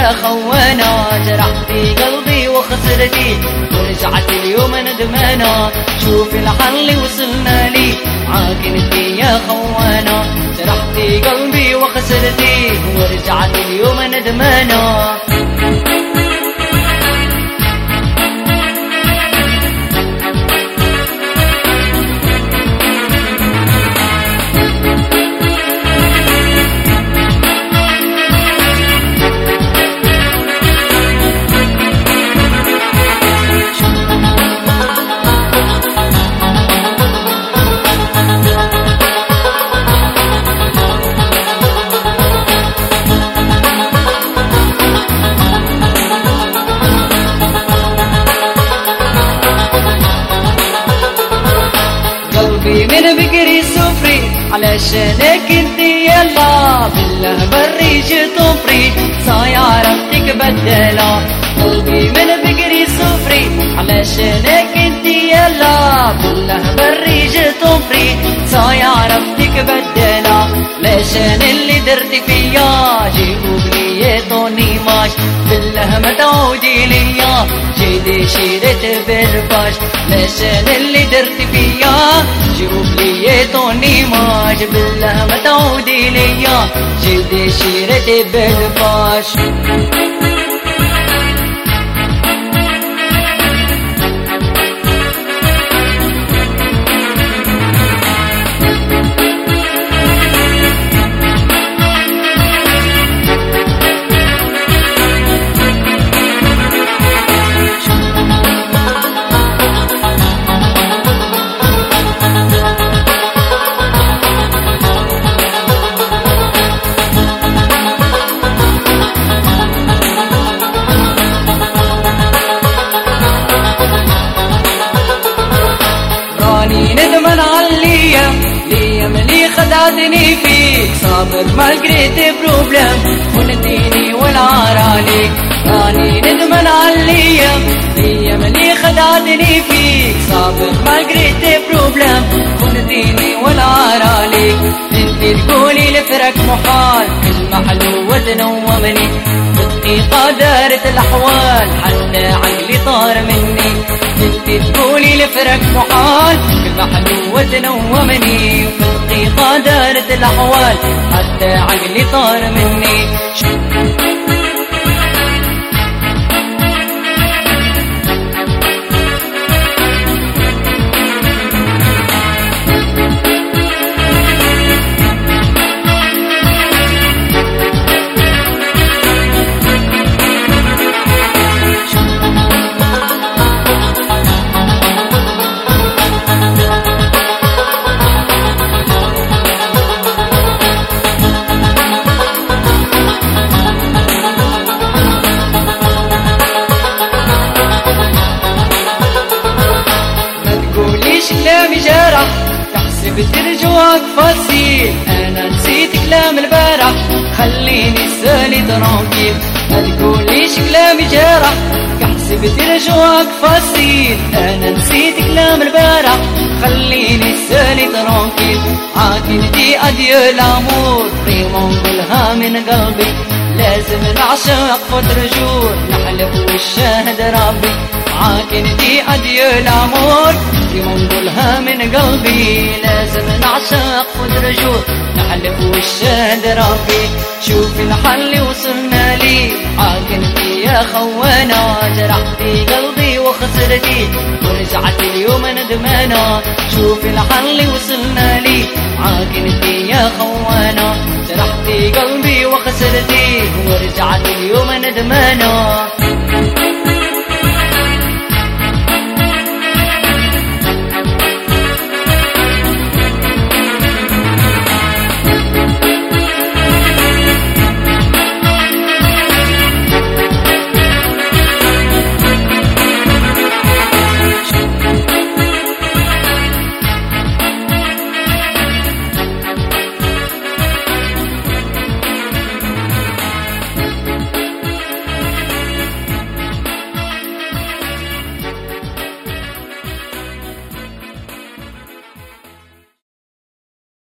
يا خوانا، جرحتي قلبي وخسرتي ورجعت اليوم ندمانة. شوف الحل وصلنا لي معاك انتي يا خوانا، جرحتي قلبي وخسرتي ورجعت اليوم ندمانة. من بكري سفري علشانك انتي يلا، بالله بري جيت طفري سيارتك بدلا. قلبي من بكري سفري علشانك انتي يلا، بالله بري جيت طفري سيارتك بدلا. لشان اللي درت فيا جيبوا لي طوني ماش، بالله ما تعودي ليا جيدي شيرت برباش. لشان اللي درت فيا جيبوا لي طوني ماش، بالله ما تعودي ليا جيدي شيرت برباش. ندمن عالليام ليام اللي خدعتني فيك، صابر ما لقيت بروبلم ونتيني والعار عليك. راني ندمن عالليام ليام اللي خدعتني فيك، صابر ما لقيت بروبلم ونتيني والعار عليك. انت تقولي لفرق محال المحلوة تنومني، بالدقيقة دارت الأحوال حتى عقلي طار مني. انت تقولي لفرق محال المحلوة تنومني، بالدقيقة دارت الأحوال حتى عقلي طار مني. كلامي جرح تحسب ترجواك فصيل، انا نسيت كلام البارح خليني سالي ترانكيل. ما تقوليش كلامي جرح تحسب ترجواك فصيل، انا نسيت كلام البارح خليني سالي ترانكيل. عاكنتي اديو الامور قيمة نقولها من قلبي، لازم نعشق فوت رجول نحلف والشاهد ربي. عاكنتي اديو الامور قيمة نقولها من قلبي، لازم نعشق فوت رجول نحلف والشاهد ربي. شوف الحل وصلنا لي عاكنتي يا خوانا، جرحتي قلبي وخسرتي ورجعت اليوم ندمانة. شوف الحل وصلنا لي عاكنتي يا خوانا، جرحتي قلبي وخسرتي ورجعت اليوم ندمانة.